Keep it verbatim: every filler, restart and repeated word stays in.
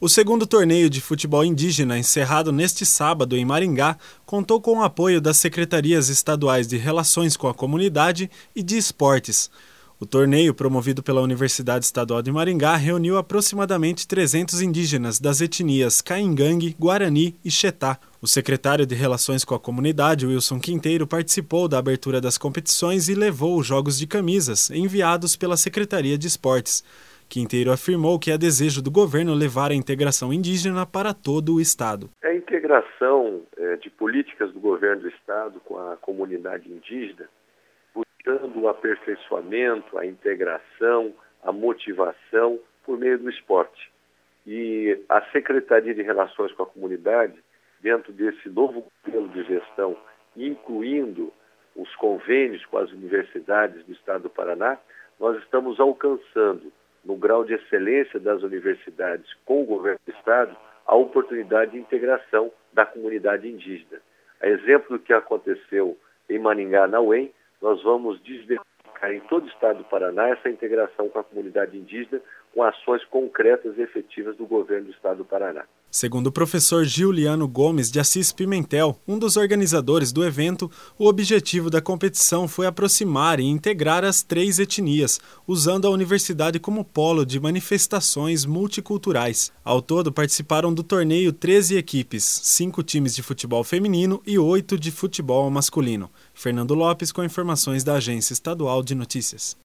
O segundo torneio de futebol indígena, encerrado neste sábado em Maringá, contou com o apoio das Secretarias Estaduais de Relações com a Comunidade e de Esportes. O torneio, promovido pela Universidade Estadual de Maringá, reuniu aproximadamente trezentos indígenas das etnias Caingangue, Guarani e Xetá. O secretário de Relações com a Comunidade, Wilson Quinteiro, participou da abertura das competições e levou os jogos de camisas enviados pela Secretaria de Esportes. Quinteiro afirmou que é desejo do governo levar a integração indígena para todo o Estado. A integração é, de políticas do governo do Estado com a comunidade indígena, buscando o aperfeiçoamento, a integração, a motivação por meio do esporte. E a Secretaria de Relações com a Comunidade, dentro desse novo modelo de gestão, incluindo os convênios com as universidades do Estado do Paraná, nós estamos alcançando, no grau de excelência das universidades com o governo do Estado, a oportunidade de integração da comunidade indígena. A exemplo do que aconteceu em Maringá, na U E M, nós vamos desdobrar em todo o Estado do Paraná essa integração com a comunidade indígena, com ações concretas e efetivas do governo do Estado do Paraná. Segundo o professor Giuliano Gomes de Assis Pimentel, um dos organizadores do evento, o objetivo da competição foi aproximar e integrar as três etnias, usando a universidade como polo de manifestações multiculturais. Ao todo, participaram do torneio treze equipes, cinco times de futebol feminino e oito de futebol masculino. Fernando Lopes com informações da Agência Estadual de Notícias.